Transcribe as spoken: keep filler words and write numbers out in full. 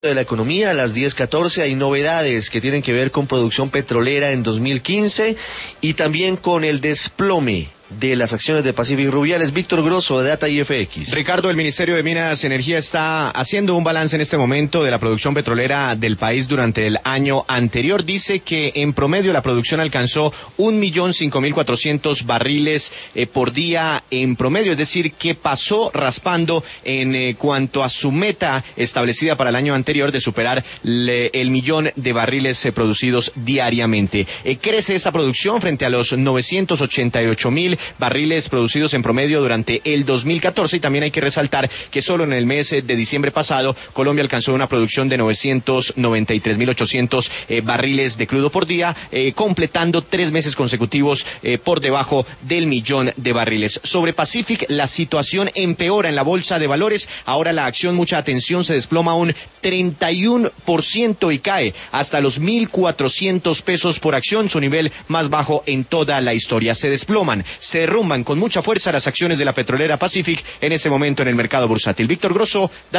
De la economía a las diez catorce hay novedades que tienen que ver con producción petrolera en dos mil quince y también con el desplome de las acciones de Pacific Rubiales. Víctor Grosso, de Data I F X. Ricardo, el Ministerio de Minas y Energía está haciendo un balance en este momento de la producción petrolera del país durante el año anterior. Dice que en promedio la producción alcanzó un millón cinco mil cuatrocientos barriles eh, por día en promedio, es decir, que pasó raspando en eh, cuanto a su meta establecida para el año anterior de superar le, el millón de barriles eh, producidos diariamente. Eh, crece esta producción frente a los novecientos ochenta y ocho mil barriles producidos en promedio durante el dos mil catorce, y también hay que resaltar que solo en el mes de diciembre pasado Colombia alcanzó una producción de novecientos noventa y tres mil ochocientos eh, barriles de crudo por día, eh, completando tres meses consecutivos eh, por debajo del millón de barriles. Sobre Pacific, la situación empeora en la bolsa de valores. Ahora la acción, mucha atención, se desploma un treinta y uno por ciento y cae hasta los mil cuatrocientos pesos por acción, su nivel más bajo en toda la historia. Se desploman, se derrumban con mucha fuerza las acciones de la petrolera Pacific en ese momento en el mercado bursátil. Víctor Grosso.